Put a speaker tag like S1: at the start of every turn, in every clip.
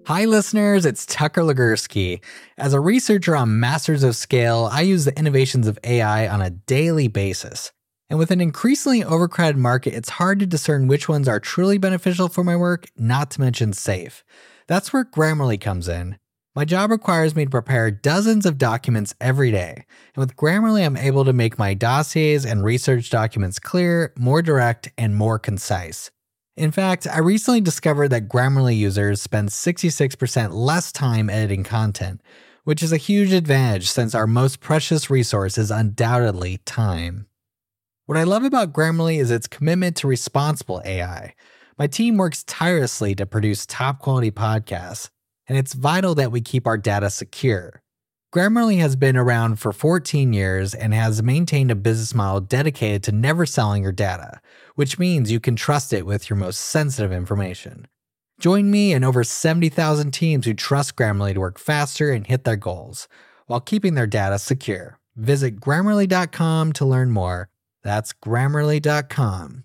S1: Hi listeners, it's Tucker Legursky. As a researcher on Masters of Scale, I use the innovations of AI on a daily basis. And with an increasingly overcrowded market, it's hard to discern which ones are truly beneficial for my work, not to mention safe. That's where Grammarly comes in. My job requires me to prepare dozens of documents every day. And with Grammarly, I'm able to make my dossiers and research documents clear, more direct, and more concise. In fact, I recently discovered that Grammarly users spend 66% less time editing content, which is a huge advantage since our most precious resource is undoubtedly time. What I love about Grammarly is its commitment to responsible AI. My team works tirelessly to produce top-quality podcasts, and it's vital that we keep our data secure. Grammarly has been around for 14 years and has maintained a business model dedicated to never selling your data, which means you can trust it with your most sensitive information. Join me and over 70,000 teams who trust Grammarly to work faster and hit their goals, while keeping their data secure. Visit Grammarly.com to learn more. That's Grammarly.com.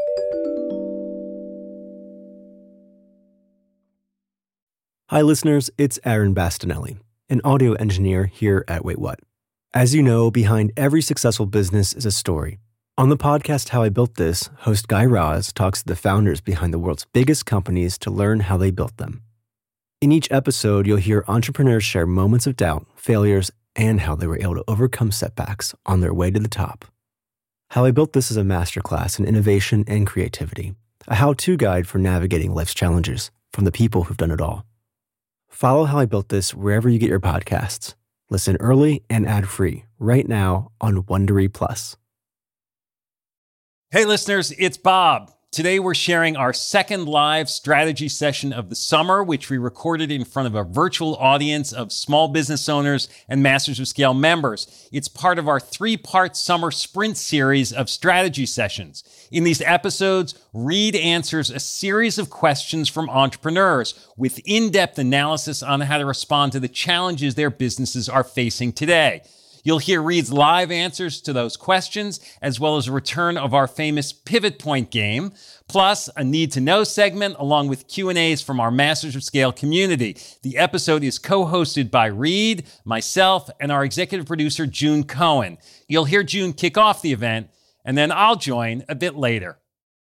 S2: Hi listeners, it's Aaron Bastinelli, an audio engineer here at Wait What. As you know, behind every successful business is a story. On the podcast How I Built This, host Guy Raz talks to the founders behind the world's biggest companies to learn how they built them. In each episode, you'll hear entrepreneurs share moments of doubt, failures, and how they were able to overcome setbacks on their way to the top. How I Built This is a masterclass in innovation and creativity, a how-to guide for navigating life's challenges from the people who've done it all. Follow How I Built This wherever you get your podcasts. Listen early and ad-free right now on Wondery Plus.
S3: Hey listeners, it's Bob. Today we're sharing our second live strategy session of the summer, which we recorded in front of a virtual audience of small business owners and Masters of Scale members. It's part of our 3-part summer sprint series of strategy sessions. In these episodes, Reed answers a series of questions from entrepreneurs with in-depth analysis on how to respond to the challenges their businesses are facing today. You'll hear Reed's live answers to those questions, as well as a return of our famous pivot point game, plus a need-to-know segment, along with Q&As from our Masters of Scale community. The episode is co-hosted by Reed, myself, and our executive producer, June Cohen. You'll hear June kick off the event, and then I'll join a bit later.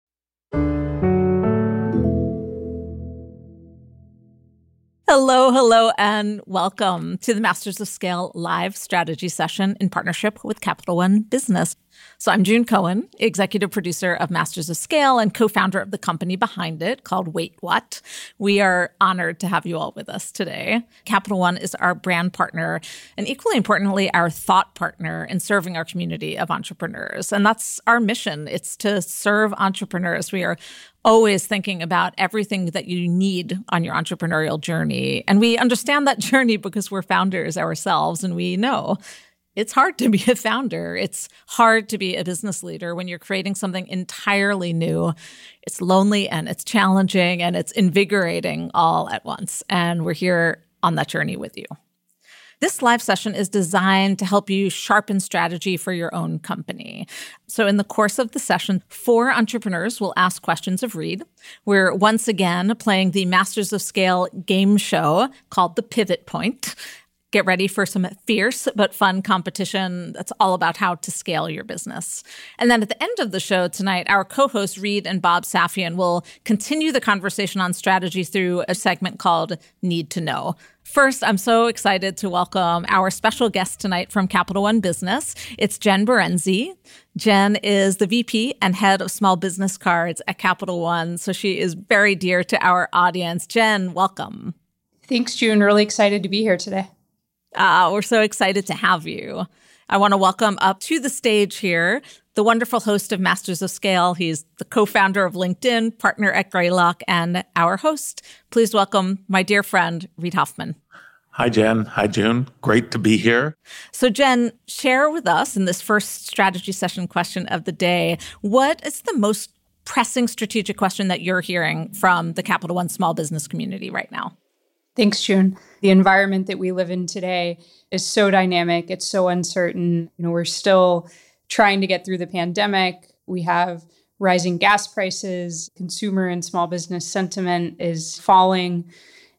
S4: Hello, and welcome to the Masters of Scale live strategy session in partnership with Capital One Business. So I'm June Cohen, executive producer of Masters of Scale and co-founder of the company behind it called Wait What. We are honored to have you all with us today. Capital One is our brand partner and equally importantly, our thought partner in serving our community of entrepreneurs. And that's our mission. It's to serve entrepreneurs. We are always thinking about everything that you need on your entrepreneurial journey. And we understand that journey because we're founders ourselves, and we know it's hard to be a founder. It's hard to be a business leader when you're creating something entirely new. It's lonely and it's challenging and it's invigorating all at once. And we're here on that journey with you. This live session is designed to help you sharpen strategy for your own company. So in the course of the session, 4 entrepreneurs will ask questions of Reed. We're once again playing the Masters of Scale game show called The Pivot Point. Get ready for some fierce but fun competition that's all about how to scale your business. And then at the end of the show tonight, our co-hosts Reed and Bob Safian will continue the conversation on strategy through a segment called Need to Know. First, I'm so excited to welcome our special guest tonight from Capital One Business. It's Jen Berenzi. Jen is the VP and head of small business cards at Capital One, so she is very dear to our audience. Jen, welcome.
S5: Thanks, June. Really excited to be here today.
S4: We're so excited to have you. I want to welcome up to the stage here the wonderful host of Masters of Scale. He's the co-founder of LinkedIn, partner at Greylock, and our host. Please welcome my dear friend, Reed Hoffman.
S6: Hi, Jen. Hi, June. Great to be here.
S4: So, Jen, share with us in this first strategy session question of the day, what is the most pressing strategic question that you're hearing from the Capital One small business community right now?
S5: Thanks, June. The environment that we live in today is so dynamic. It's so uncertain. We're still trying to get through the pandemic. We have rising gas prices. Consumer and small business sentiment is falling.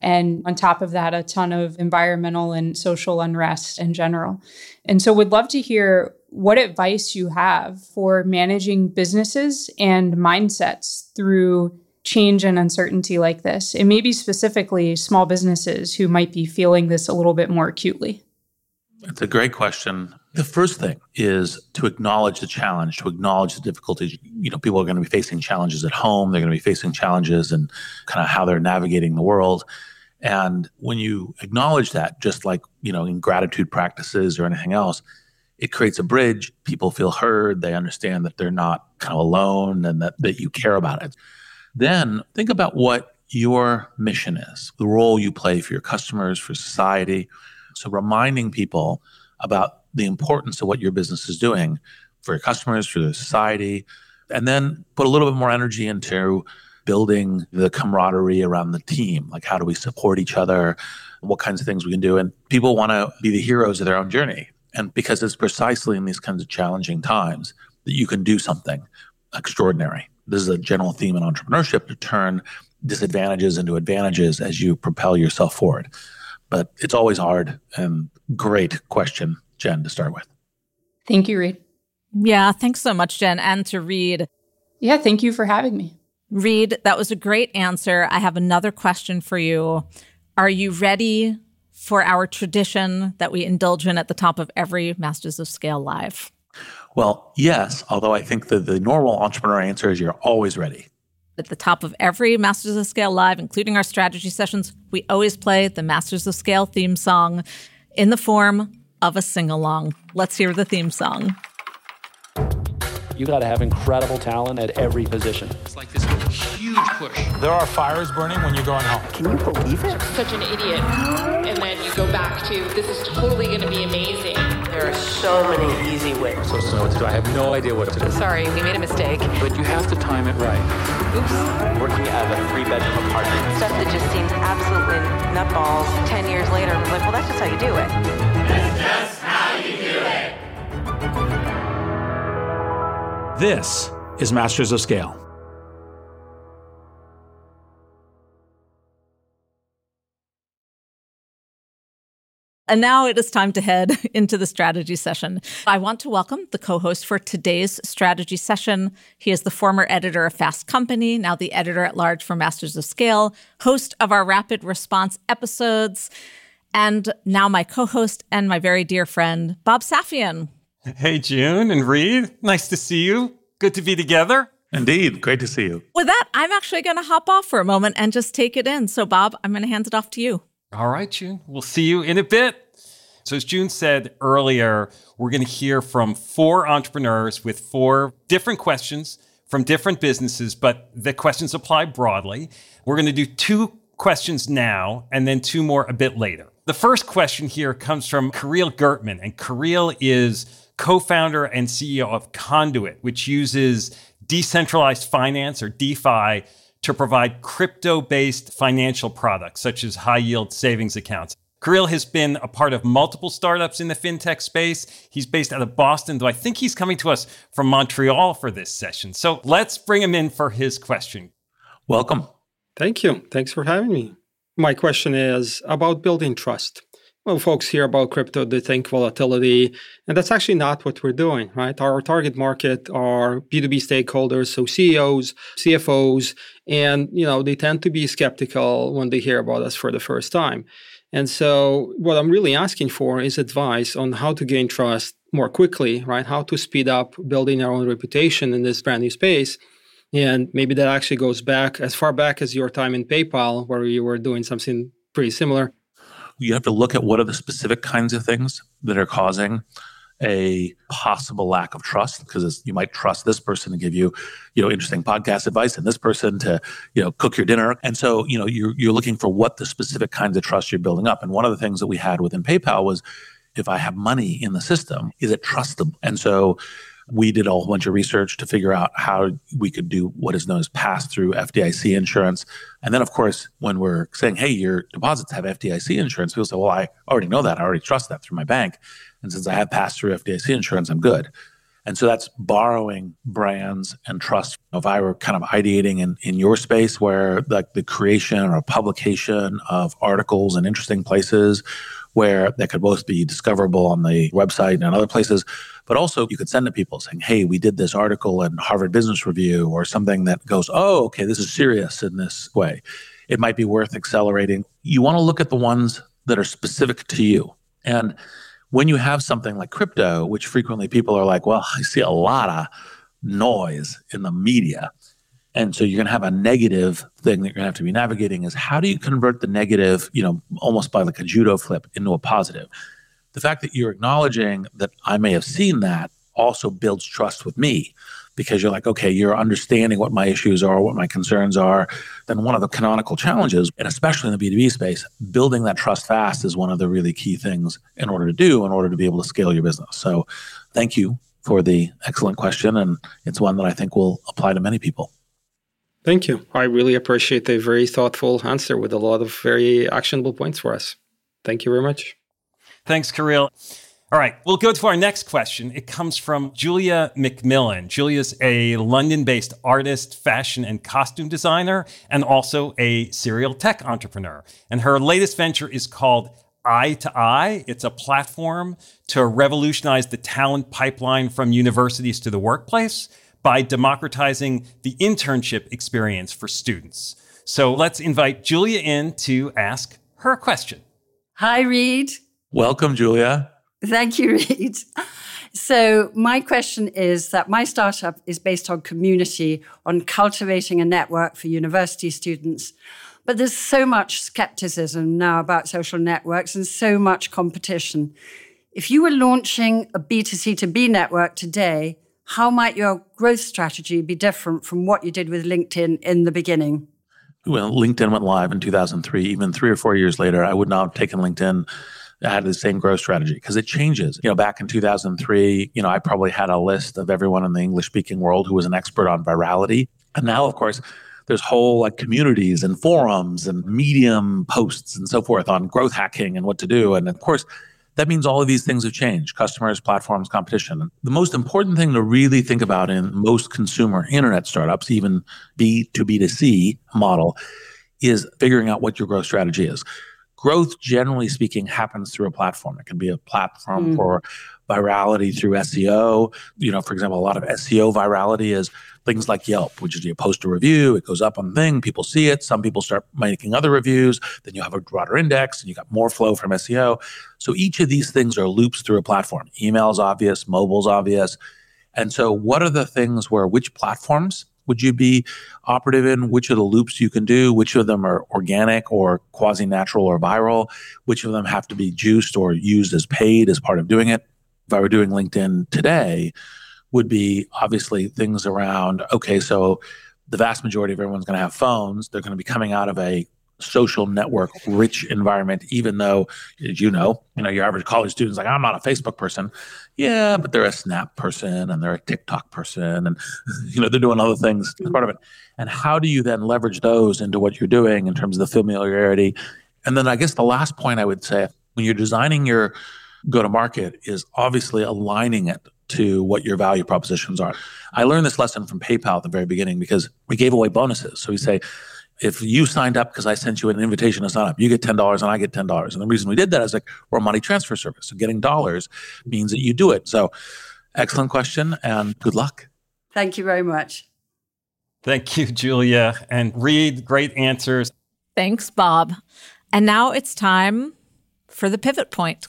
S5: And on top of that, a ton of environmental and social unrest in general. And so would love to hear what advice you have for managing businesses and mindsets through change and uncertainty like this, and maybe specifically small businesses who might be feeling this a little bit more acutely.
S6: It's a great question. The first thing is to acknowledge the challenge, to acknowledge the difficulties. People are going to be facing challenges at home. They're going to be facing challenges in kind of how they're navigating the world. And when you acknowledge that, just like, in gratitude practices or anything else, it creates a bridge. People feel heard. They understand that they're not kind of alone and that you care about it. Then think about what your mission is, the role you play for your customers, for society. So reminding people about the importance of what your business is doing for your customers, for the society, and then put a little bit more energy into building the camaraderie around the team. Like, how do we support each other? What kinds of things we can do? And people want to be the heroes of their own journey. And because it's precisely in these kinds of challenging times that you can do something extraordinary. This is a general theme in entrepreneurship, to turn disadvantages into advantages as you propel yourself forward. But it's always hard. And great question, Jen, to start with.
S5: Thank you, Reed.
S4: Yeah, thanks so much, Jen. And to Reed.
S5: Yeah, thank you for having me.
S4: Reed, that was a great answer. I have another question for you. Are you ready for our tradition that we indulge in at the top of every Masters of Scale Live?
S6: Well, yes, although I think that the normal entrepreneur answer is you're always ready.
S4: At the top of every Masters of Scale Live, including our strategy sessions, we always play the Masters of Scale theme song in the form of a sing-along. Let's hear the theme song.
S7: You got to have incredible talent at every position.
S8: It's like this huge push.
S9: There are fires burning when you're going home.
S10: Can you believe it?
S11: Such an idiot. And then you go back to, this is totally going to be amazing.
S10: There are so many easy ways.
S9: I'm supposed to know what to do. I have no idea what to do.
S11: Sorry, we made a mistake.
S8: But you have to time it right.
S11: Oops.
S7: Working out of a 3-bedroom apartment.
S12: Stuff that just seems absolutely nutballs 10 years later. We're like, well, that's just how you do it.
S13: That's just how you do it.
S9: This is Masters of Scale.
S4: And now it is time to head into the strategy session. I want to welcome the co-host for today's strategy session. He is the former editor of Fast Company, now the editor-at-large for Masters of Scale, host of our Rapid Response episodes, and now my co-host and my very dear friend, Bob Safian.
S3: Hey, June and Reed. Nice to see you. Good to be together.
S6: Indeed. Great to see you.
S4: With that, I'm actually going to hop off for a moment and just take it in. So, Bob, I'm going to hand it off to you.
S3: All right, June. We'll see you in a bit. So as June said earlier, we're going to hear from 4 entrepreneurs with 4 different questions from different businesses, but the questions apply broadly. We're going to do 2 questions now and then 2 more a bit later. The first question here comes from Kirill Gertman, and Kirill is co-founder and CEO of Conduit, which uses decentralized finance, or DeFi, to provide crypto-based financial products, such as high-yield savings accounts. Kirill has been a part of multiple startups in the fintech space. He's based out of Boston, though I think he's coming to us from Montreal for this session. So let's bring him in for his question.
S6: Welcome.
S14: Thank you. Thanks for having me. My question is about building trust. Well, folks hear about crypto, they think volatility, and that's actually not what we're doing, right? Our target market are B2B stakeholders, so CEOs, CFOs, and, they tend to be skeptical when they hear about us for the first time. And so what I'm really asking for is advice on how to gain trust more quickly, right? How to speed up building our own reputation in this brand new space. And maybe that actually goes back as far back as your time in PayPal, where you were doing something pretty similar.
S6: You have to look at what are the specific kinds of things that are causing a possible lack of trust, because you might trust this person to give you, interesting podcast advice, and this person to, cook your dinner. And so, you're looking for what the specific kinds of trust you're building up. And one of the things that we had within PayPal was, if I have money in the system, is it trustable? And so we did a whole bunch of research to figure out how we could do what is known as pass-through FDIC insurance. And then, of course, when we're saying, hey, your deposits have FDIC insurance, people say, well, I already know that. I already trust that through my bank. And since I have pass-through FDIC insurance, I'm good. And so that's borrowing brands and trust. If I were kind of ideating in your space where like the creation or publication of articles in interesting places where that could both be discoverable on the website and other places, but also you could send to people saying, hey, we did this article in Harvard Business Review or something that goes, oh, okay, this is serious in this way. It might be worth accelerating. You want to look at the ones that are specific to you. And when you have something like crypto, which frequently people are like, well, I see a lot of noise in the media. And so you're going to have a negative thing that you're going to have to be navigating is how do you convert the negative, almost by like a judo flip into a positive? The fact that you're acknowledging that I may have seen that also builds trust with me because you're like, okay, you're understanding what my issues are, what my concerns are. Then one of the canonical challenges, and especially in the B2B space, building that trust fast is one of the really key things in order to be able to scale your business. So thank you for the excellent question. And it's one that I think will apply to many people.
S14: Thank you. I really appreciate a very thoughtful answer with a lot of very actionable points for us. Thank you very much.
S3: Thanks, Kirill. All right, we'll go to our next question. It comes from Julia McMillan. Julia's a London-based artist, fashion and costume designer, and also a serial tech entrepreneur. And her latest venture is called Eye to Eye. It's a platform to revolutionize the talent pipeline from universities to the workplace by democratizing the internship experience for students. So let's invite Julia in to ask her question.
S15: Hi, Reed.
S6: Welcome, Julia.
S15: Thank you, Reed. So my question is that my startup is based on community, on cultivating a network for university students. But there's so much skepticism now about social networks and so much competition. If you were launching a B2C to B network today, how might your growth strategy be different from what you did with LinkedIn in the beginning?
S6: Well, LinkedIn went live in 2003. Even 3 or 4 years later, I would not have taken LinkedIn. I had the same growth strategy because it changes. Back in 2003, I probably had a list of everyone in the English-speaking world who was an expert on virality. And now, of course, there's whole communities and forums and Medium posts and so forth on growth hacking and what to do. And of course, that means all of these things have changed: customers, platforms, competition. The most important thing to really think about in most consumer internet startups, even B2B2C model, is figuring out what your growth strategy is. Growth, generally speaking, happens through a platform. It can be a platform for virality through SEO. For example, a lot of SEO virality is things like Yelp, which is you post a review, it goes up on the thing, people see it, some people start making other reviews, then you have a broader index and you got more flow from SEO. So each of these things are loops through a platform. Email's obvious, mobile's obvious. And so what are the things which platforms would you be operative in? Which of the loops you can do? Which of them are organic or quasi-natural or viral? Which of them have to be juiced or used as paid as part of doing it? If I were doing LinkedIn today, would be obviously things around, okay, so the vast majority of everyone's going to have phones. They're going to be coming out of a social network rich environment, even though, as your average college student's like, I'm not a Facebook person. Yeah, but they're a Snap person and they're a TikTok person and, they're doing other things as part of it. And how do you then leverage those into what you're doing in terms of the familiarity? And then I guess the last point I would say, when you're designing your go-to-market is obviously aligning it to what your value propositions are. I learned this lesson from PayPal at the very beginning because we gave away bonuses. So we say, if you signed up because I sent you an invitation to sign up, you get $10 and I get $10. And the reason we did that is we're a money transfer service. So getting dollars means that you do it. So excellent question and good luck.
S15: Thank you very much.
S3: Thank you, Julia. And Reed, great answers.
S4: Thanks, Bob. And now it's time for the pivot point.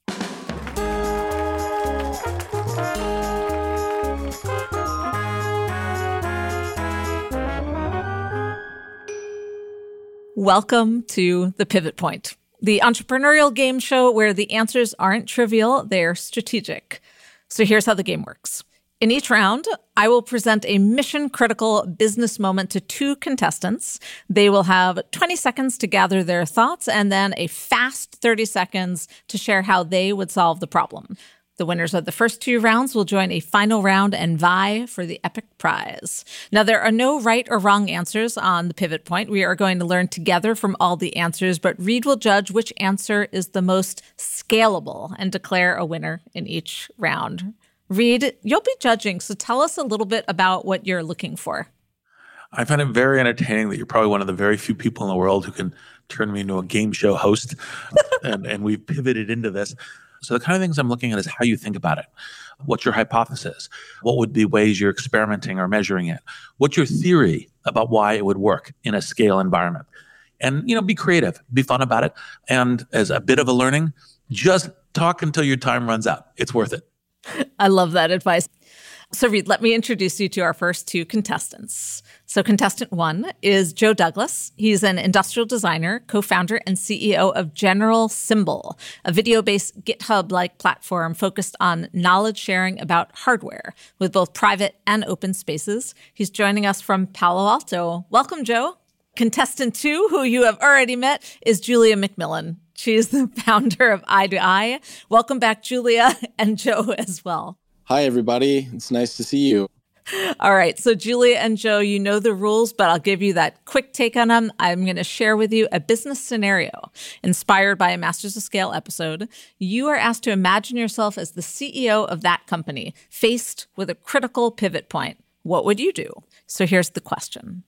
S4: Welcome to The Pivot Point, the entrepreneurial game show where the answers aren't trivial, they're strategic. So here's how the game works. In each round, I will present a mission-critical business moment to 2 contestants. They will have 20 seconds to gather their thoughts and then a fast 30 seconds to share how they would solve the problem. The winners of the first 2 rounds will join a final round and vie for the epic prize. Now, there are no right or wrong answers on the pivot point. We are going to learn together from all the answers, but Reed will judge which answer is the most scalable and declare a winner in each round. Reed, you'll be judging, so tell us a little bit about what you're looking for.
S6: I find it very entertaining that you're probably one of the very few people in the world who can turn me into a game show host, and we've pivoted into this. So the kind of things I'm looking at is how you think about it. What's your hypothesis? What would be ways you're experimenting or measuring it? What's your theory about why it would work in a scale environment? And, be creative, be fun about it. And as a bit of a learning, just talk until your time runs out. It's worth it.
S4: I love that advice. So Reed, let me introduce you to our first two contestants. So contestant 1 is Joe Douglas. He's an industrial designer, co-founder, and CEO of General Symbol, a video-based GitHub-like platform focused on knowledge sharing about hardware with both private and open spaces. He's joining us from Palo Alto. Welcome, Joe. Contestant 2, who you have already met, is Julia McMillan. She is the founder of Eye2Eye. Welcome back, Julia, and Joe as well.
S16: Hi, everybody. It's nice to see you.
S4: All right. So Julia and Joe, you know the rules, but I'll give you that quick take on them. I'm going to share with you a business scenario inspired by a Masters of Scale episode. You are asked to imagine yourself as the CEO of that company, faced with a critical pivot point. What would you do? So here's the question.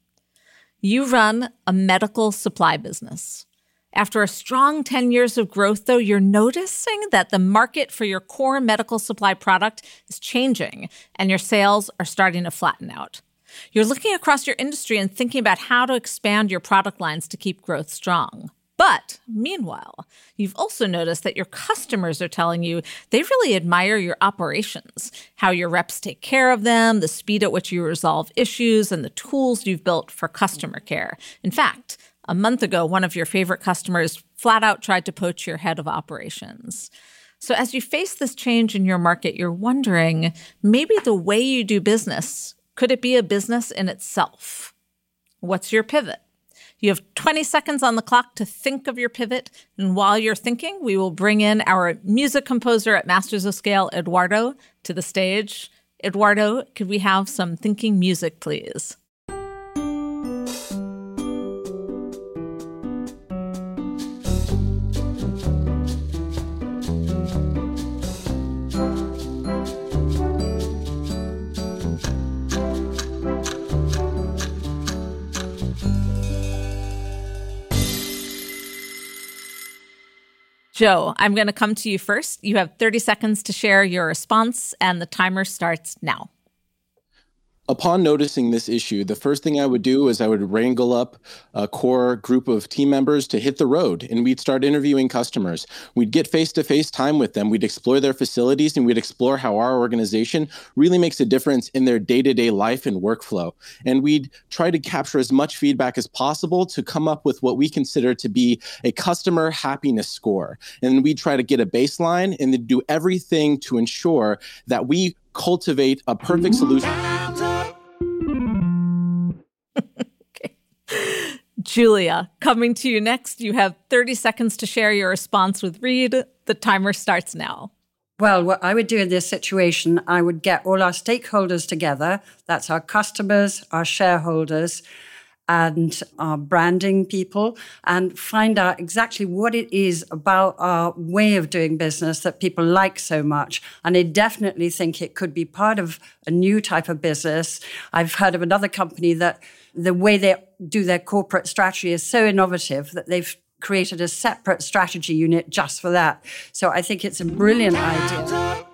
S4: You run a medical supply business. After a strong 10 years of growth, though, you're noticing that the market for your core medical supply product is changing and your sales are starting to flatten out. You're looking across your industry and thinking about how to expand your product lines to keep growth strong. But meanwhile, you've also noticed that your customers are telling you they really admire your operations, how your reps take care of them, the speed at which you resolve issues, and the tools you've built for customer care. In fact, a month ago, one of your favorite customers flat out tried to poach your head of operations. So as you face this change in your market, you're wondering, maybe the way you do business, could it be a business in itself? What's your pivot? You have 20 seconds on the clock to think of your pivot. And while you're thinking, we will bring in our music composer at Masters of Scale, Eduardo, to the stage. Eduardo, could we have some thinking music, please? Joe, I'm going to come to you first. You have 30 seconds to share your response, and the timer starts now.
S16: Upon noticing this issue, the first thing I would do is I would wrangle up a core group of team members to hit the road, and we'd start interviewing customers. We'd get face-to-face time with them. We'd explore their facilities, and we'd explore how our organization really makes a difference in their day-to-day life and workflow. And we'd try to capture as much feedback as possible to come up with what we consider to be a customer happiness score. And we'd try to get a baseline and then do everything to ensure that we cultivate a perfect solution.
S4: Okay. Julia, coming to you next. You have 30 seconds to share your response with Reed. The timer starts now.
S15: Well, what I would do in this situation, I would get all our stakeholders together. That's our customers, our shareholders, and our branding people, and find out exactly what it is about our way of doing business that people like so much. And I definitely think it could be part of a new type of business. I've heard of another company that the way they do their corporate strategy is so innovative that they've created a separate strategy unit just for that. So I think it's a brilliant idea.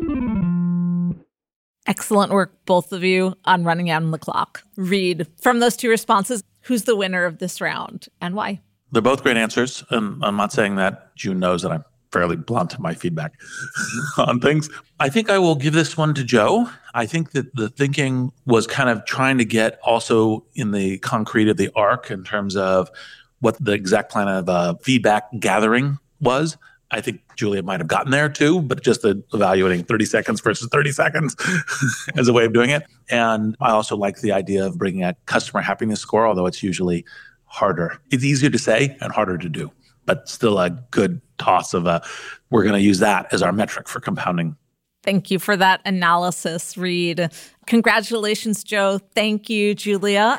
S4: Excellent work, both of you, on running out on the clock. Reed, from those two responses, who's the winner of this round and why?
S6: They're both great answers. And I'm not saying that. June knows that I'm fairly blunt in my feedback on things. I think I will give this one to Joe. I think that the thinking was kind of trying to get also in the concrete of the arc in terms of what the exact plan of feedback gathering was. I think Julia might have gotten there too, but just evaluating 30 seconds versus 30 seconds as a way of doing it. And I also like the idea of bringing a customer happiness score, although it's usually harder. It's easier to say and harder to do, but still a good toss of we're going to use that as our metric for compounding.
S4: Thank you for that analysis, Reed. Congratulations, Joe. Thank you, Julia.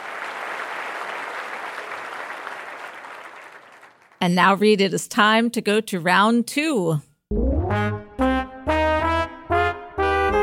S4: And now, Reed, it is time to go to round 2.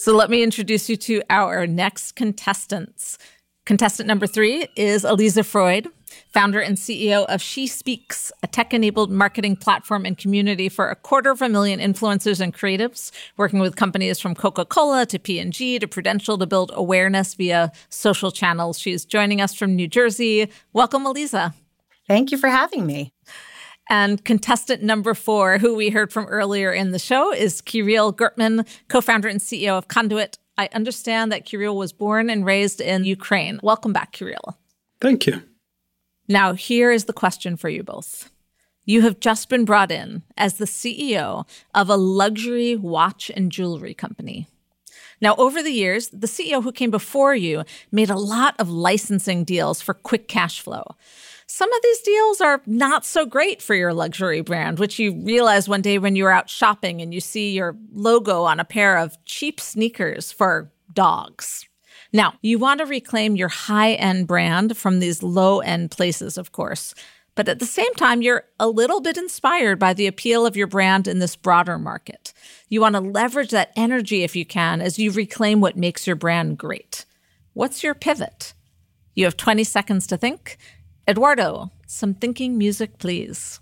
S4: So let me introduce you to our next contestants. Contestant number 3 is Aliza Freud, founder and CEO of She Speaks, a tech-enabled marketing platform and community for 250,000 influencers and creatives, working with companies from Coca-Cola to P&G to Prudential to build awareness via social channels. She's joining us from New Jersey. Welcome, Aliza.
S17: Thank you for having me.
S4: And contestant number 4, who we heard from earlier in the show, is Kirill Gurtman, co-founder and CEO of Conduit. I understand that Kirill was born and raised in Ukraine. Welcome back, Kirill.
S14: Thank you.
S4: Now, here is the question for you both. You have just been brought in as the CEO of a luxury watch and jewelry company. Now, over the years, the CEO who came before you made a lot of licensing deals for quick cash flow. Some of these deals are not so great for your luxury brand, which you realize one day when you're out shopping and you see your logo on a pair of cheap sneakers for dogs. Now, you want to reclaim your high-end brand from these low-end places, of course. But at the same time, you're a little bit inspired by the appeal of your brand in this broader market. You want to leverage that energy if you can as you reclaim what makes your brand great. What's your pivot? You have 20 seconds to think. Eduardo, some thinking music, please.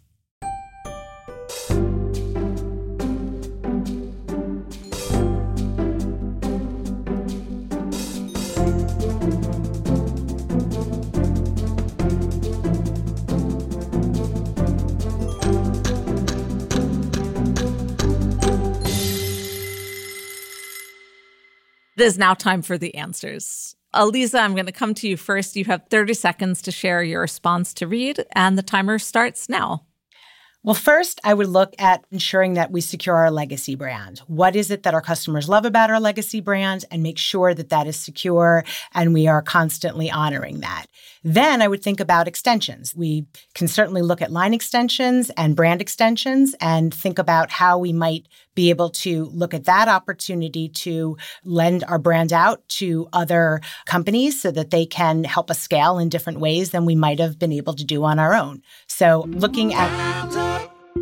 S4: It is now time for the answers. Aliza, I'm going to come to you first. You have 30 seconds to share your response to Reed, and the timer starts now.
S17: Well, first, I would look at ensuring that we secure our legacy brand. What is it that our customers love about our legacy brand, and make sure that that is secure and we are constantly honoring that. Then I would think about extensions. We can certainly look at line extensions and brand extensions and think about how we might be able to look at that opportunity to lend our brand out to other companies so that they can help us scale in different ways than we might have been able to do on our own. So looking at...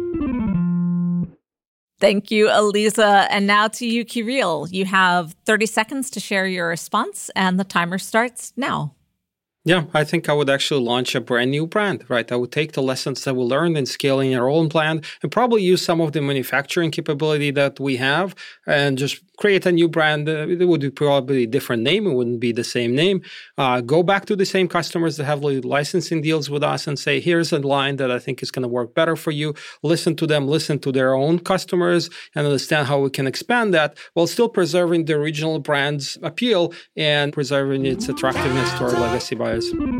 S4: Thank you, Aliza. And now to you, Kirill. You have 30 seconds to share your response, and the timer starts now.
S14: Yeah, I think I would actually launch a brand new brand, right? I would take the lessons that we learned in scaling our own brand and probably use some of the manufacturing capability that we have and just create a new brand. It would be probably a different name. It wouldn't be the same name. Go back to the same customers that have licensing deals with us and say, here's a line that I think is going to work better for you. Listen to them, listen to their own customers, and understand how we can expand that while still preserving the original brand's appeal and preserving its attractiveness to our legacy buyers.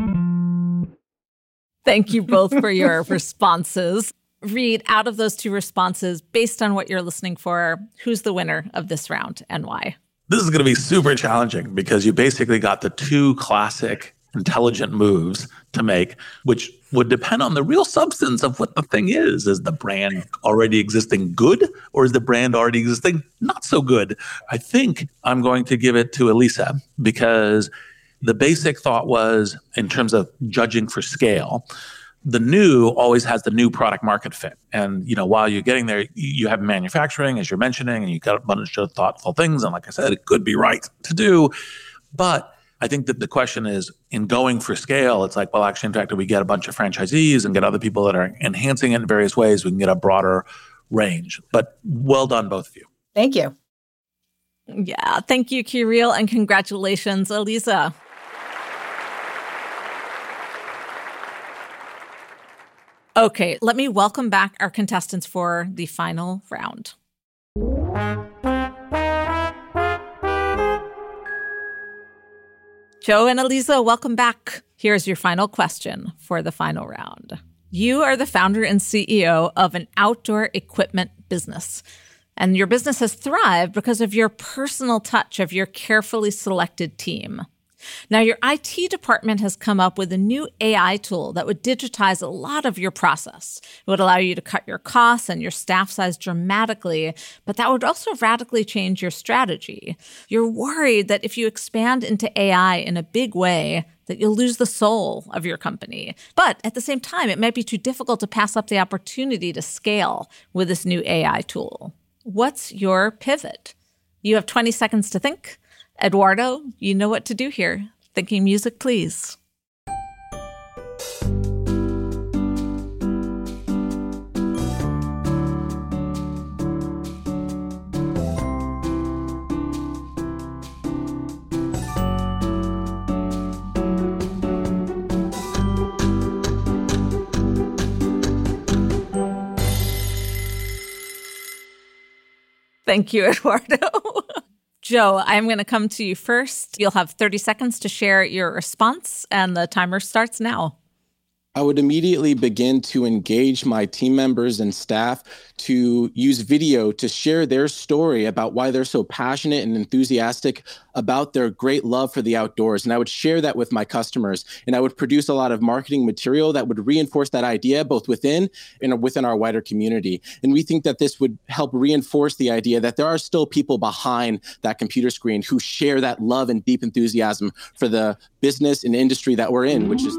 S4: Thank you both for your responses. Reed, out of those two responses, based on what you're listening for, who's the winner of this round and why?
S6: This is going to be super challenging because you basically got the two classic intelligent moves to make, which would depend on the real substance of what the thing is. Is the brand already existing good, or is the brand already existing not so good? I think I'm going to give it to Aliza because the basic thought was, in terms of judging for scale, the new always has the new product market fit. And, while you're getting there, you have manufacturing, as you're mentioning, and you've got a bunch of thoughtful things. And like I said, it could be right to do. But I think that the question is, in going for scale, it's like, well, actually, in fact, if we get a bunch of franchisees and get other people that are enhancing it in various ways, we can get a broader range. But well done, both of you.
S17: Thank you.
S4: Yeah, thank you, Kirill, and congratulations, Aliza. Okay, let me welcome back our contestants for the final round. Joe and Aliza, welcome back. Here's your final question for the final round. You are the founder and CEO of an outdoor equipment business, and your business has thrived because of your personal touch of your carefully selected team. Now, your IT department has come up with a new AI tool that would digitize a lot of your process. It would allow you to cut your costs and your staff size dramatically, but that would also radically change your strategy. You're worried that if you expand into AI in a big way, that you'll lose the soul of your company. But at the same time, it might be too difficult to pass up the opportunity to scale with this new AI tool. What's your pivot? You have 20 seconds to think. Eduardo, you know what to do here. Thinking music, please. Thank you, Eduardo. Joe, I'm going to come to you first. You'll have 30 seconds to share your response, and the timer starts now.
S16: I would immediately begin to engage my team members and staff to use video to share their story about why they're so passionate and enthusiastic about their great love for the outdoors. And I would share that with my customers. And I would produce a lot of marketing material that would reinforce that idea both within and within our wider community. And we think that this would help reinforce the idea that there are still people behind that computer screen who share that love and deep enthusiasm for the business and industry that we're in, which is...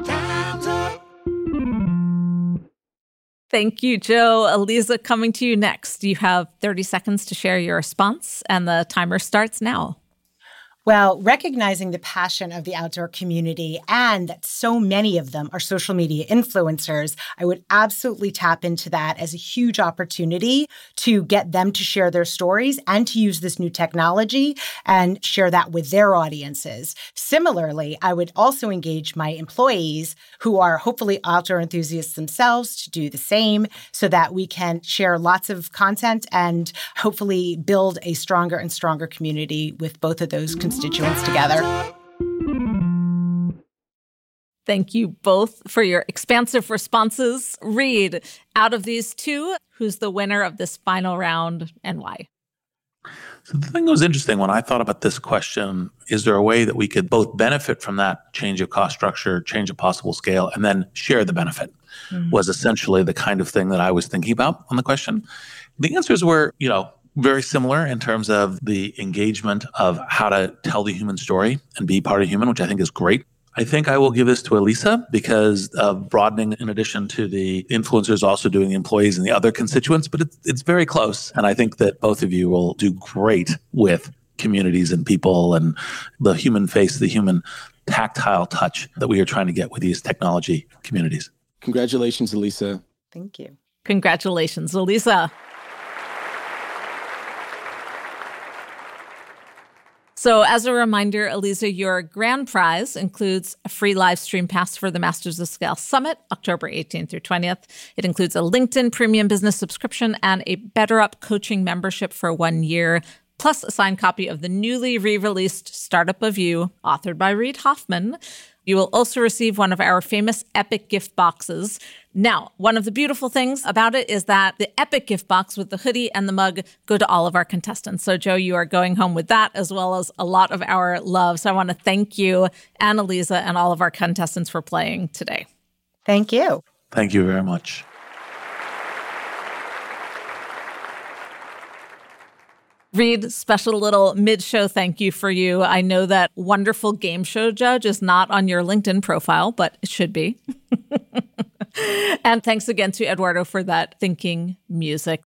S4: Thank you, Joe. Eliza, coming to you next. You have 30 seconds to share your response, and the timer starts now.
S17: Well, recognizing the passion of the outdoor community and that so many of them are social media influencers, I would absolutely tap into that as a huge opportunity to get them to share their stories and to use this new technology and share that with their audiences. Similarly, I would also engage my employees who are hopefully outdoor enthusiasts themselves to do the same so that we can share lots of content and hopefully build a stronger and stronger community with both of those constituents together.
S4: Thank you both for your expansive responses. Reed, out of these two, who's the winner of this final round and why?
S6: So the thing that was interesting when I thought about this question, is there a way that we could both benefit from that change of cost structure, change of possible scale, and then share the benefit, was essentially the kind of thing that I was thinking about on the question. The answers were, very similar in terms of the engagement of how to tell the human story and be part of human, which I think is great. I think I will give this to Elisa because of broadening in addition to the influencers also doing the employees and the other constituents, but it's very close. And I think that both of you will do great with communities and people and the human face, the human tactile touch that we are trying to get with these technology communities.
S16: Congratulations, Elisa.
S17: Thank you.
S4: Congratulations, Elisa. So as a reminder, Eliza, your grand prize includes a free live stream pass for the Masters of Scale Summit, October 18th through 20th. It includes a LinkedIn Premium Business subscription and a BetterUp coaching membership for 1 year, plus a signed copy of the newly re-released Startup of You, authored by Reid Hoffman. You will also receive one of our famous Epic gift boxes. Now, one of the beautiful things about it is that the Epic gift box with the hoodie and the mug go to all of our contestants. So, Joe, you are going home with that as well as a lot of our love. So I want to thank you, and Eliza, and all of our contestants for playing today.
S17: Thank you.
S6: Thank you very much.
S4: Reid, special little mid-show thank you for you. I know that wonderful game show judge is not on your LinkedIn profile, but it should be. And thanks again to Eduardo for that thinking music.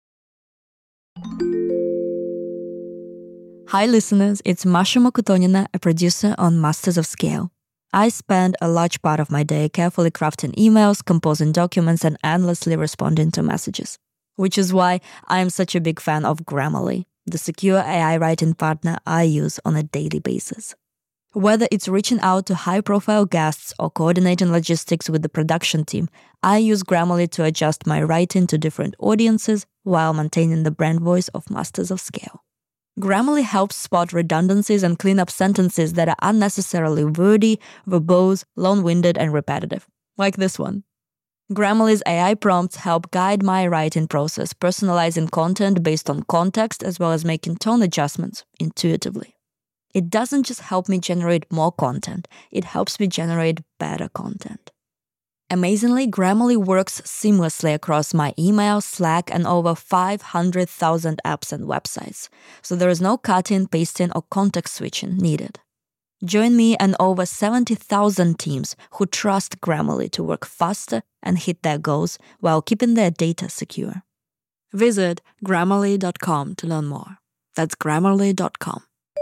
S18: Hi, listeners. It's Masha Mokotonina, a producer on Masters of Scale. I spend a large part of my day carefully crafting emails, composing documents, and endlessly responding to messages. Which is why I am such a big fan of Grammarly, the secure AI writing partner I use on a daily basis. Whether it's reaching out to high-profile guests or coordinating logistics with the production team, I use Grammarly to adjust my writing to different audiences while maintaining the brand voice of Masters of Scale. Grammarly helps spot redundancies and clean up sentences that are unnecessarily wordy, verbose, long-winded, and repetitive, like this one. Grammarly's AI prompts help guide my writing process, personalizing content based on context as well as making tone adjustments intuitively. It doesn't just help me generate more content, it helps me generate better content. Amazingly, Grammarly works seamlessly across my email, Slack, and over 500,000 apps and websites, so there is no cutting, pasting, or context switching needed. Join me and over 70,000 teams who trust Grammarly to work faster and hit their goals while keeping their data secure. Visit Grammarly.com to learn more. That's Grammarly.com.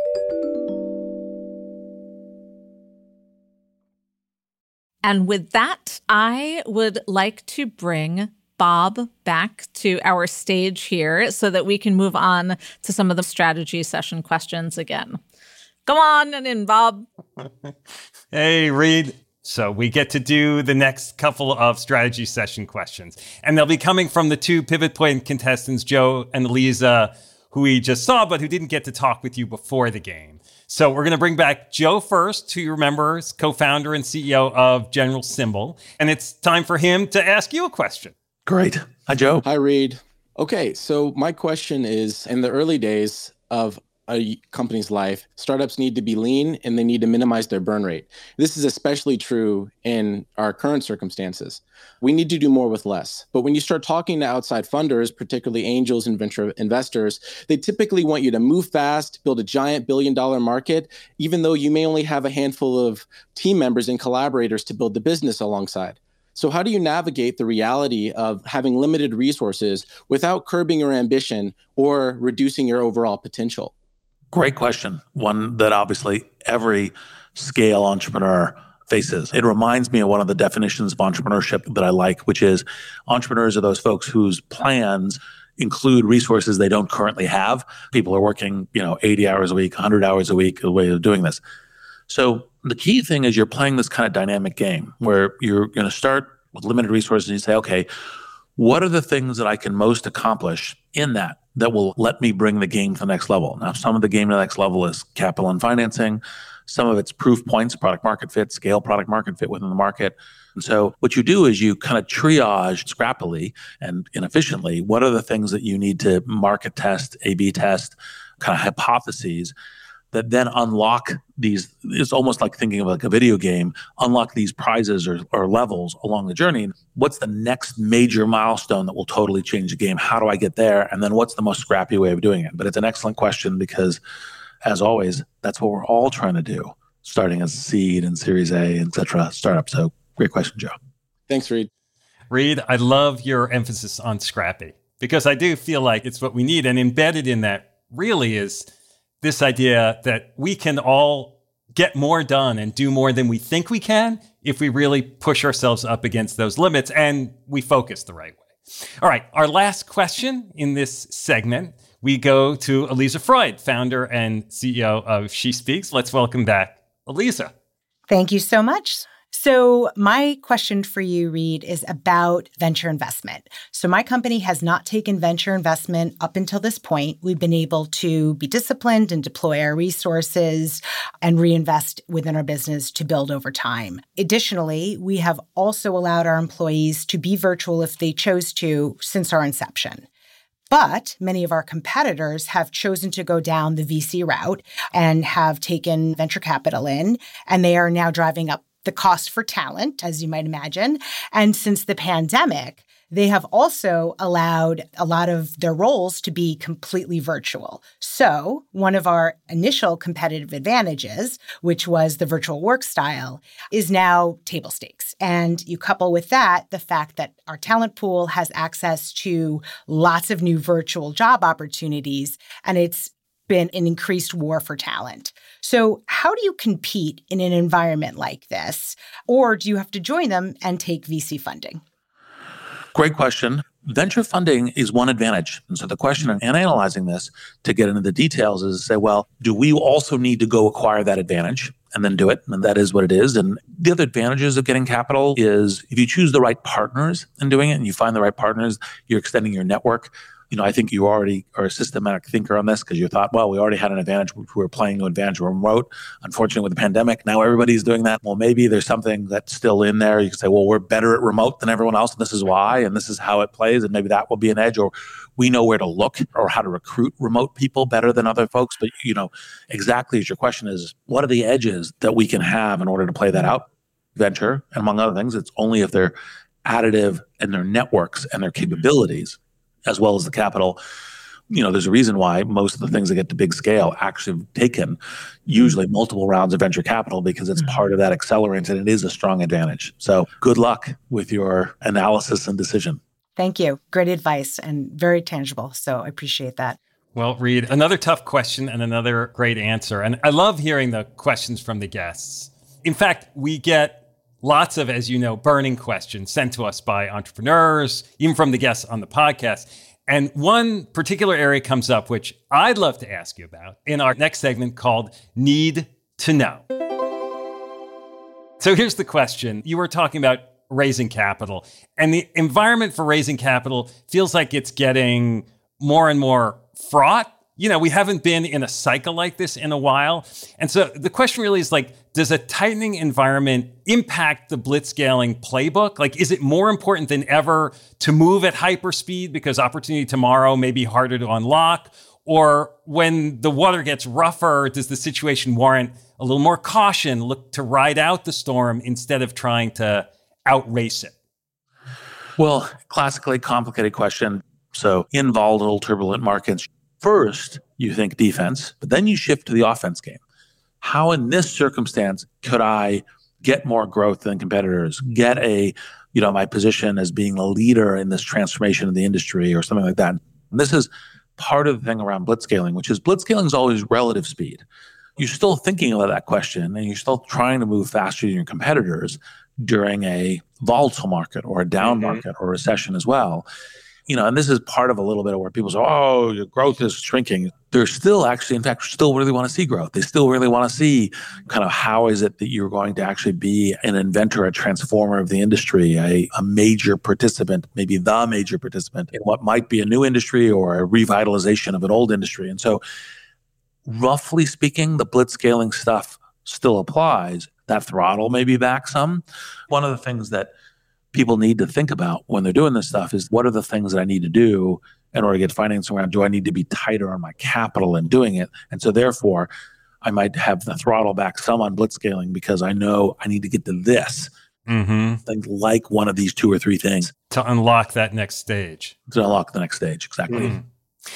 S4: And with that, I would like to bring Bob back to our stage here so that we can move on to some of the strategy session questions again. Come on in, Bob.
S3: Hey, Reed. So we get to do the next couple of strategy session questions. And they'll be coming from the two Pivot Point contestants, Joe and Lisa, who we just saw, but who didn't get to talk with you before the game. So we're going to bring back Joe first, who you remember is co-founder and CEO of General Symbol. And it's time for him to ask you a question.
S6: Great. Hi, Joe.
S16: Hi, Reed. Okay, so my question is, in the early days of a company's life, startups need to be lean and they need to minimize their burn rate. This is especially true in our current circumstances. We need to do more with less. But when you start talking to outside funders, particularly angels and venture investors, they typically want you to move fast, build a giant billion-dollar market, even though you may only have a handful of team members and collaborators to build the business alongside. So how do you navigate the reality of having limited resources without curbing your ambition or reducing your overall potential?
S6: Great question. One that obviously every scale entrepreneur faces. It reminds me of one of the definitions of entrepreneurship that I like, which is entrepreneurs are those folks whose plans include resources they don't currently have. People are working, 80 hours a week, 100 hours a week, a way of doing this. So the key thing is you're playing this kind of dynamic game where you're going to start with limited resources and you say, okay, what are the things that I can most accomplish in that will let me bring the game to the next level? Now, some of the game to the next level is capital and financing. Some of it's proof points, product market fit, scale product market fit within the market. And so what you do is you kind of triage scrappily and inefficiently what are the things that you need to market test, A/B test, kind of hypotheses that then unlock these. It's almost like thinking of like a video game, unlock these prizes or levels along the journey. What's the next major milestone that will totally change the game? How do I get there? And then what's the most scrappy way of doing it? But it's an excellent question because, as always, that's what we're all trying to do, starting as seed and Series A, et cetera, startup. So great question, Joe.
S16: Thanks, Reed.
S3: Reed, I love your emphasis on scrappy because I do feel like it's what we need. And embedded in that really is this idea that we can all get more done and do more than we think we can if we really push ourselves up against those limits and we focus the right way. All right, our last question in this segment, we go to Elisa Freud, founder and CEO of She Speaks. Let's welcome back Elisa.
S17: Thank you so much. So my question for you, Reed, is about venture investment. So my company has not taken venture investment up until this point. We've been able to be disciplined and deploy our resources and reinvest within our business to build over time. Additionally, we have also allowed our employees to be virtual if they chose to since our inception. But many of our competitors have chosen to go down the VC route and have taken venture capital in, and they are now driving up the cost for talent, as you might imagine. And since the pandemic, they have also allowed a lot of their roles to be completely virtual. So one of our initial competitive advantages, which was the virtual work style, is now table stakes. And you couple with that the fact that our talent pool has access to lots of new virtual job opportunities, and it's been an increased war for talent. So how do you compete in an environment like this? Or do you have to join them and take VC funding?
S6: Great question. Venture funding is one advantage. And so the question in analyzing this to get into the details is to say, well, do we also need to go acquire that advantage and then do it? And that is what it is. And the other advantages of getting capital is if you choose the right partners in doing it and you find the right partners, you're extending your network. I think you already are a systematic thinker on this because you thought, well, we already had an advantage. We were playing to advantage of remote. Unfortunately, with the pandemic, now everybody's doing that. Well, maybe there's something that's still in there. You can say, well, we're better at remote than everyone else. And this is why, and this is how it plays. And maybe that will be an edge, or we know where to look or how to recruit remote people better than other folks. But, exactly as your question is, what are the edges that we can have in order to play that out? Venture, and among other things, it's only if they're additive in their networks and their capabilities, as well as the capital. There's a reason why most of the things that get to big scale actually have taken usually multiple rounds of venture capital because it's part of that accelerant and it is a strong advantage. So good luck with your analysis and decision.
S17: Thank you. Great advice and very tangible. So I appreciate that.
S3: Well, Reed, another tough question and another great answer. And I love hearing the questions from the guests. In fact, we get lots of, as you know, burning questions sent to us by entrepreneurs, even from the guests on the podcast. And one particular area comes up, which I'd love to ask you about in our next segment called Need to Know. So here's the question. You were talking about raising capital, and the environment for raising capital feels like it's getting more and more fraught. You know, we haven't been in a cycle like this in a while. And so the question really is like, does a tightening environment impact the blitzscaling playbook? Like, is it more important than ever to move at hyperspeed because opportunity tomorrow may be harder to unlock? Or when the water gets rougher, does the situation warrant a little more caution, look to ride out the storm instead of trying to outrace it?
S6: Well, classically complicated question. So in volatile, turbulent markets, first you think defense, but then you shift to the offense game. How in this circumstance could I get more growth than competitors, get my position as being a leader in this transformation of the industry or something like that? And this is part of the thing around blitzscaling, which is blitzscaling is always relative speed. You're still thinking about that question and you're still trying to move faster than your competitors during a volatile market or a down market or recession as well. And this is part of a little bit of where people say, oh, your growth is shrinking. They're still actually, in fact, still really want to see growth. They still really want to see kind of how is it that you're going to actually be an inventor, a transformer of the industry, a major participant, maybe the major participant in what might be a new industry or a revitalization of an old industry. And so roughly speaking, the blitzscaling stuff still applies. That throttle may be back some. One of the things that people need to think about when they're doing this stuff is what are the things that I need to do in order to get financing around? Do I need to be tighter on my capital in doing it? And so therefore, I might have the throttle back some on blitzscaling because I know I need to get to this. Things like one of these two or three things.
S3: To unlock that next stage.
S6: To unlock the next stage, exactly.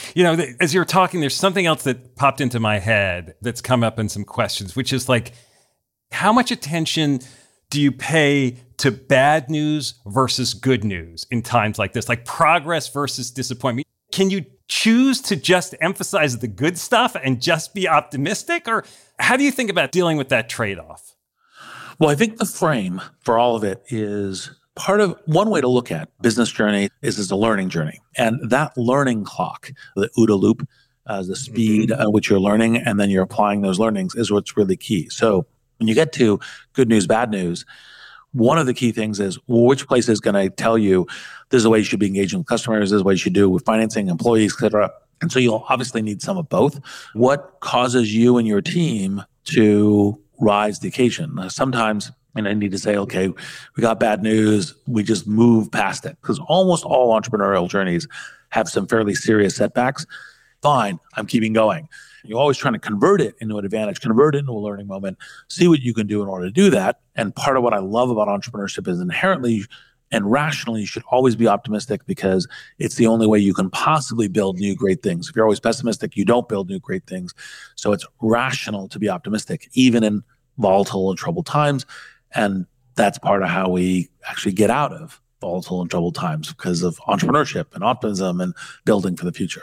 S3: As you were talking, there's something else that popped into my head that's come up in some questions, which is like, how much attention do you pay to bad news versus good news in times like this, like progress versus disappointment? Can you choose to just emphasize the good stuff and just be optimistic? Or how do you think about dealing with that trade-off?
S6: Well, I think the frame for all of it is part of one way to look at business journey is as a learning journey. And that learning clock, the OODA loop, the speed at which you're learning and then you're applying those learnings is what's really key. So when you get to good news, bad news, one of the key things is which place is going to tell you this is the way you should be engaging with customers, this is what you should do with financing, employees, et cetera. And so you'll obviously need some of both. What causes you and your team to rise to the occasion? Sometimes, I need to say, okay, we got bad news, we just move past it. Because almost all entrepreneurial journeys have some fairly serious setbacks. Fine, I'm keeping going. You're always trying to convert it into an advantage, convert it into a learning moment, see what you can do in order to do that. And part of what I love about entrepreneurship is inherently and rationally, you should always be optimistic because it's the only way you can possibly build new great things. If you're always pessimistic, you don't build new great things. So it's rational to be optimistic, even in volatile and troubled times. And that's part of how we actually get out of volatile and troubled times because of entrepreneurship and optimism and building for the future.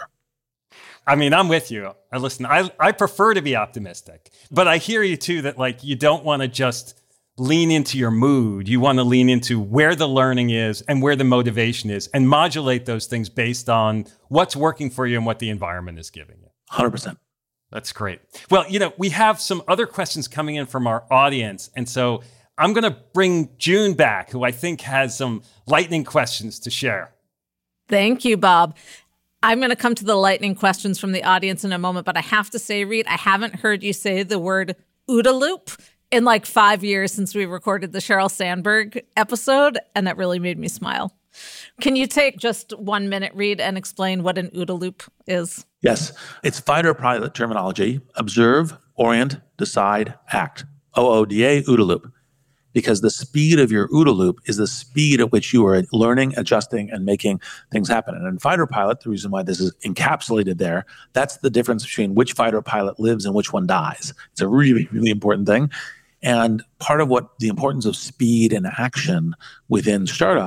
S3: I mean, I'm with you. Listen, I prefer to be optimistic, but I hear you too that like you don't want to just lean into your mood. You want to lean into where the learning is and where the motivation is and modulate those things based on what's working for you and what the environment is giving you.
S6: 100%.
S3: That's great. Well, we have some other questions coming in from our audience. And so I'm going to bring June back, who I think has some lightning questions to share.
S4: Thank you, Bob. I'm going to come to the lightning questions from the audience in a moment, but I have to say, Reed, I haven't heard you say the word OODA loop in like 5 years since we recorded the Sheryl Sandberg episode, and that really made me smile. Can you take just 1 minute, Reed, and explain what an OODA loop is?
S6: Yes. It's fighter pilot terminology. Observe, orient, decide, act. OODA, OODA loop. Because the speed of your OODA loop is the speed at which you are learning, adjusting, and making things happen. And in fighter pilot, the reason why this is encapsulated there, that's the difference between which fighter pilot lives and which one dies. It's a really, really important thing. And part of what the importance of speed and action within startups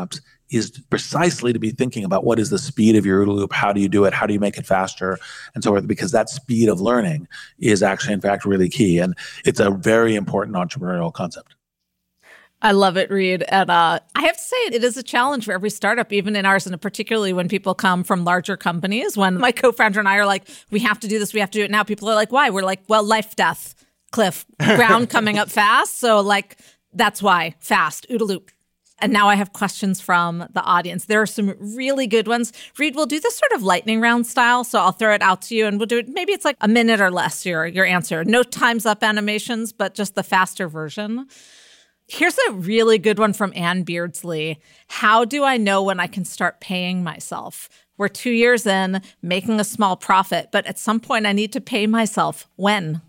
S6: is precisely to be thinking about what is the speed of your OODA loop, how do you do it, how do you make it faster, and so forth, because that speed of learning is actually, in fact, really key. And it's a very important entrepreneurial concept.
S4: I love it, Reed. And I have to say, it is a challenge for every startup, even in ours, and particularly when people come from larger companies. When my co-founder and I are like, we have to do this, we have to do it now. People are like, why? We're like, well, life, death, cliff, ground coming up fast. So like, that's why, fast, OODA loop. And now I have questions from the audience. There are some really good ones. Reed, we'll do this sort of lightning round style. So I'll throw it out to you and we'll do it. Maybe it's like a minute or less, your answer. No time's up animations, but just the faster version. Here's a really good one from Ann Beardsley. How do I know when I can start paying myself? We're 2 years in, making a small profit, but at some point I need to pay myself. When?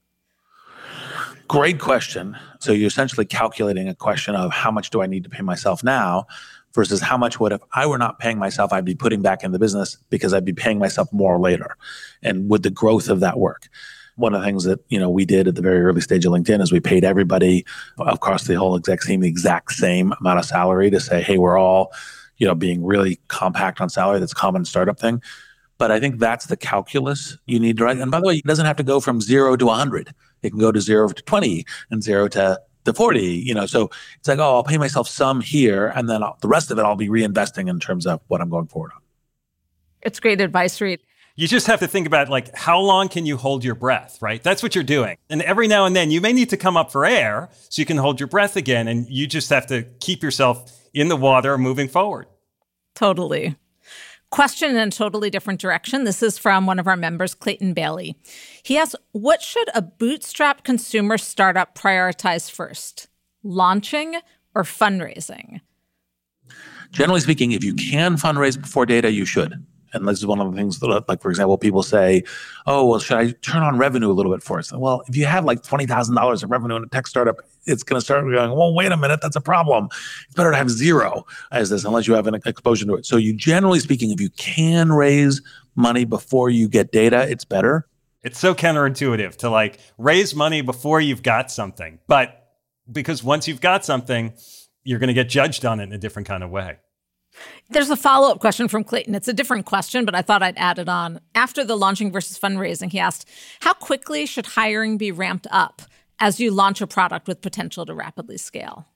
S6: Great question. So you're essentially calculating a question of how much do I need to pay myself now versus how much would, if I were not paying myself, I'd be putting back in the business because I'd be paying myself more later. And would the growth of that work? One of the things that, we did at the very early stage of LinkedIn is we paid everybody across the whole exec team the exact same amount of salary to say, hey, we're all, being really compact on salary. That's a common startup thing. But I think that's the calculus you need to write. And by the way, it doesn't have to go from 0 to 100. It can go to 0 to 20 and 0 to 40, So it's like, I'll pay myself some here, and then the rest of it I'll be reinvesting in terms of what I'm going forward on.
S4: It's great advice, Reed.
S3: You just have to think about how long can you hold your breath, right? That's what you're doing. And every now and then you may need to come up for air so you can hold your breath again. And you just have to keep yourself in the water moving forward.
S4: Totally. Question in a totally different direction. This is from one of our members, Clayton Bailey. He asks, what should a bootstrap consumer startup prioritize first? Launching or fundraising?
S6: Generally speaking, if you can fundraise before data, you should. And this is one of the things that, for example, people say, oh, well, should I turn on revenue a little bit first? Well, if you have $20,000 of revenue in a tech startup, it's going to start going, well, wait a minute, that's a problem. It's better to have zero as this, unless you have an exposure to it. So you, generally speaking, if you can raise money before you get data, it's better.
S3: It's so counterintuitive to raise money before you've got something. But because once you've got something, you're going to get judged on it in a different kind of way.
S4: There's a follow-up question from Clayton. It's a different question, but I thought I'd add it on. After the launching versus fundraising, he asked, how quickly should hiring be ramped up as you launch a product with potential to rapidly scale?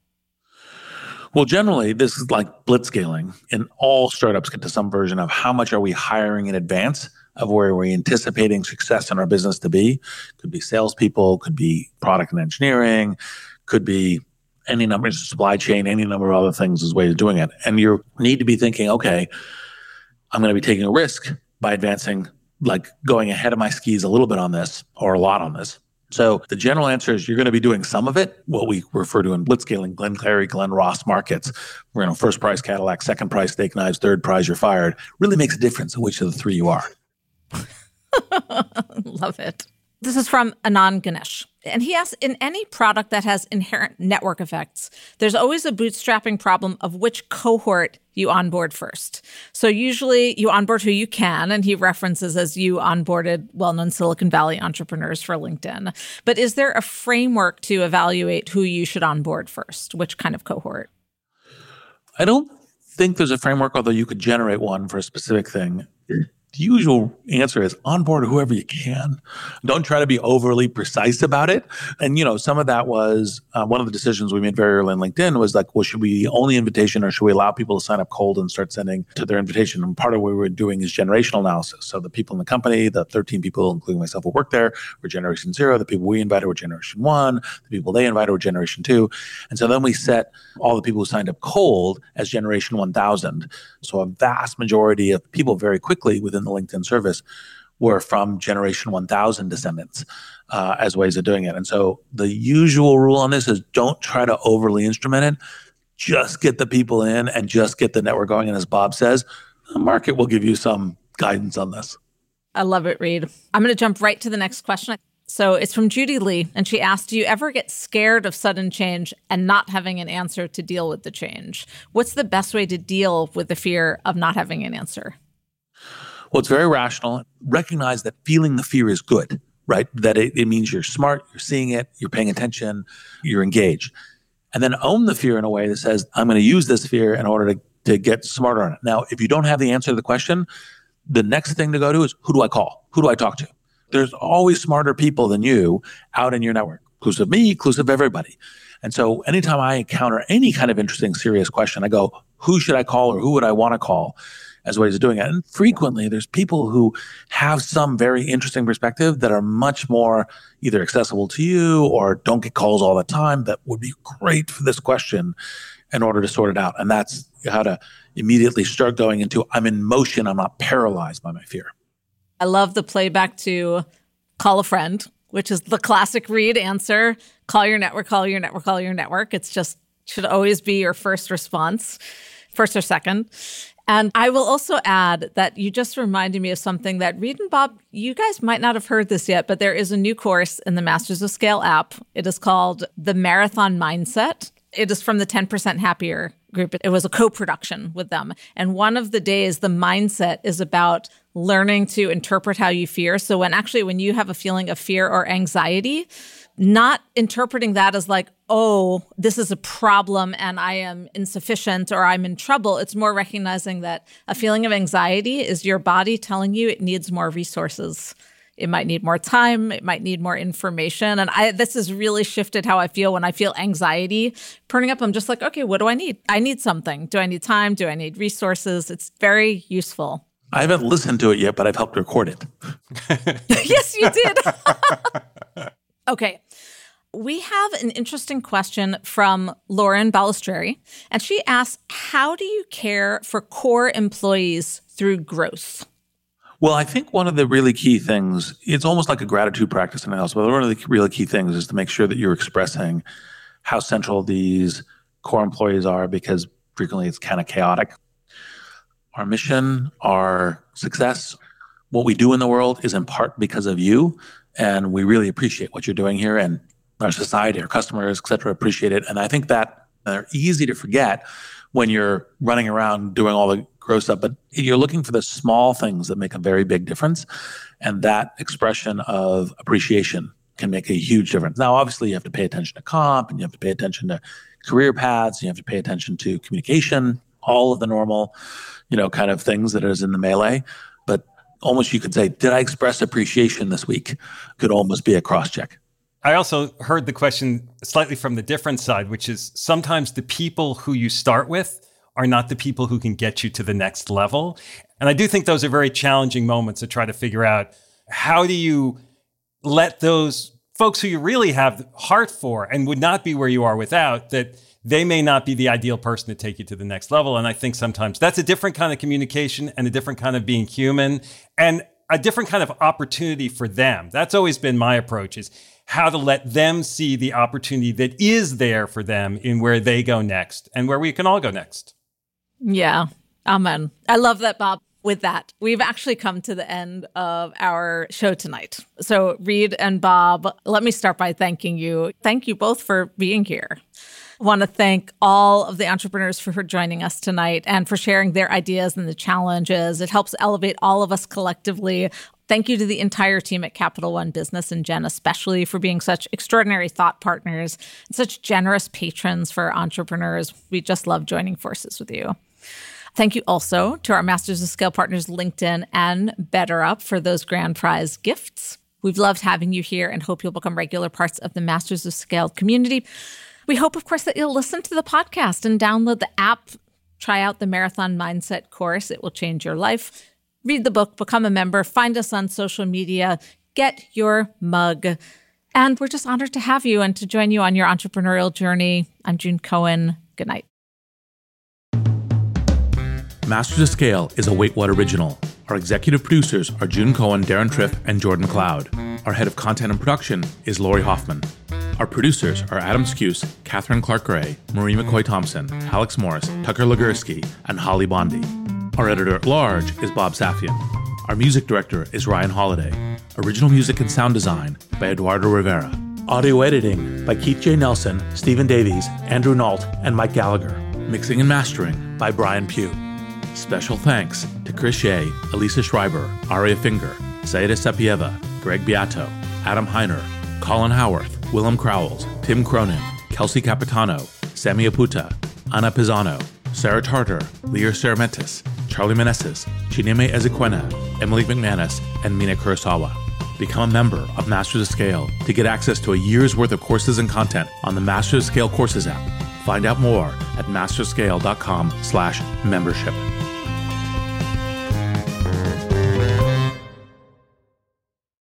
S6: Well, generally, this is like blitzscaling, and all startups get to some version of how much are we hiring in advance of where we're anticipating success in our business to be. Could be salespeople, could be product and engineering, could be any number of supply chain, any number of other things is ways of doing it. And you need to be thinking, okay, I'm going to be taking a risk by advancing, going ahead of my skis a little bit on this or a lot on this. So the general answer is you're going to be doing some of it, what we refer to in blitzscaling, Glenn Clary, Glenn Ross markets. First prize Cadillac, second prize steak knives, third prize you're fired. Really makes a difference in which of the three you are.
S4: Love it. This is from Anand Ganesh. And he asks, in any product that has inherent network effects, there's always a bootstrapping problem of which cohort you onboard first. So usually you onboard who you can, and he references as you onboarded well-known Silicon Valley entrepreneurs for LinkedIn. But is there a framework to evaluate who you should onboard first? Which kind of cohort?
S6: I don't think there's a framework, although you could generate one for a specific thing. The usual answer is onboard whoever you can. Don't try to be overly precise about it. And, some of that was one of the decisions we made very early in LinkedIn was well, should we only invitation or should we allow people to sign up cold and start sending to their invitation? And part of what we were doing is generational analysis. So the people in the company, the 13 people, including myself, who work there, were generation 0. The people we invited were generation 1. The people they invited were generation 2. And so then we set all the people who signed up cold as generation 1000. So a vast majority of people very quickly within the LinkedIn service were from generation 1000 descendants as ways of doing it. And so the usual rule on this is don't try to overly instrument it. Just get the people in and just get the network going. And as Bob says, the market will give you some guidance on this.
S4: I love it, Reed. I'm going to jump right to the next question. So it's from Judy Lee, and she asked, do you ever get scared of sudden change and not having an answer to deal with the change? What's the best way to deal with the fear of not having an answer?
S6: Well, it's very rational. Recognize that feeling the fear is good, right? That it means you're smart, you're seeing it, you're paying attention, you're engaged. And then own the fear in a way that says, I'm going to use this fear in order to to get smarter on it. Now, if you don't have the answer to the question, the next thing to go to is, who do I call? Who do I talk to? There's always smarter people than you out in your network, inclusive of me, inclusive of everybody. And so anytime I encounter any kind of interesting, serious question, I go, who should I call or who would I want to call as ways of doing it? And frequently there's people who have some very interesting perspective that are much more either accessible to you or don't get calls all the time that would be great for this question in order to sort it out. And that's how to immediately start going into, I'm in motion, I'm not paralyzed by my fear.
S4: I love the playback to call a friend, which is the classic Reid answer. Call your network, call your network, call your network. It's just should always be your first response, first or second. And I will also add that you just reminded me of something that Reid and Bob, you guys might not have heard this yet, but there is a new course in the Masters of Scale app. It is called The Marathon Mindset. It is from the 10% Happier group. It was a co-production with them. And one of the days, the mindset is about learning to interpret how you fear. So when you have a feeling of fear or anxiety, not interpreting that as like, oh, this is a problem and I am insufficient or I'm in trouble. It's more recognizing that a feeling of anxiety is your body telling you it needs more resources. It might need more time. It might need more information. And this has really shifted how I feel when I feel anxiety turning up. I'm just like, okay, what do I need? I need something. Do I need time? Do I need resources? It's very useful.
S6: I haven't listened to it yet, but I've helped record it.
S4: Yes, you did. Okay. We have an interesting question from Lauren Balistreri, and she asks, how do you care for core employees through growth?
S6: Well, I think one of the really key things, it's almost like a gratitude practice in the house, but one of the really key things is to make sure that you're expressing how central these core employees are, because frequently it's kind of chaotic. Our mission, our success, what we do in the world is in part because of you, and we really appreciate what you're doing here, and our society, our customers, et cetera, appreciate it. And I think that they're easy to forget when you're running around doing all the gross stuff, but you're looking for the small things that make a very big difference. And that expression of appreciation can make a huge difference. Now, obviously, you have to pay attention to comp, and you have to pay attention to career paths, and you have to pay attention to communication, all of the normal, kind of things that is in the melee. But almost you could say, did I express appreciation this week? Could almost be a cross-check.
S3: I also heard the question slightly from the different side, which is sometimes the people who you start with are not the people who can get you to the next level. And I do think those are very challenging moments to try to figure out, how do you let those folks who you really have heart for and would not be where you are without, that they may not be the ideal person to take you to the next level. And I think sometimes that's a different kind of communication and a different kind of being human and a different kind of opportunity for them. That's always been my approach, is how to let them see the opportunity that is there for them in where they go next and where we can all go next.
S4: Yeah. Amen. I love that, Bob. With that, we've actually come to the end of our show tonight. So Reid and Bob, let me start by thanking you. Thank you both for being here. I want to thank all of the entrepreneurs for joining us tonight and for sharing their ideas and the challenges. It helps elevate all of us collectively. Thank you to the entire team at Capital One Business and Jen especially for being such extraordinary thought partners and such generous patrons for entrepreneurs. We just love joining forces with you. Thank you also to our Masters of Scale partners, LinkedIn and BetterUp, for those grand prize gifts. We've loved having you here and hope you'll become regular parts of the Masters of Scale community. We hope, of course, that you'll listen to the podcast and download the app. Try out the Marathon Mindset course. It will change your life. Read the book, become a member, find us on social media, get your mug. And we're just honored to have you and to join you on your entrepreneurial journey. I'm June Cohen. Good night.
S6: Masters of Scale is a Wait What original. Our executive producers are June Cohen, Darren Triff, and Jordan McLeod. Our head of content and production is Lori Hoffman. Our producers are Adam Skuse, Catherine Clark-Gray, Marie McCoy-Thompson, Alex Morris, Tucker Legursky, and Holly Bondi. Our editor-at-large is Bob Safian. Our music director is Ryan Holiday. Original music and sound design by Eduardo Rivera. Audio editing by Keith J. Nelson, Stephen Davies, Andrew Nault, and Mike Gallagher. Mixing and mastering by Brian Pugh. Special thanks to Chris Shea, Elisa Schreiber, Aria Finger, Saida Sapieva, Greg Beato, Adam Heiner, Colin Howarth, Willem Crowells, Tim Cronin, Kelsey Capitano, Sammy Aputa, Anna Pisano, Sarah Tartar, Lear Ceramentis, Charlie Meneses, Chineme Ezequena, Emily McManus, and Mina Kurosawa. Become a member of Masters of Scale to get access to a year's worth of courses and content on the Masters of Scale Courses app. Find out more at masterscale.com/membership.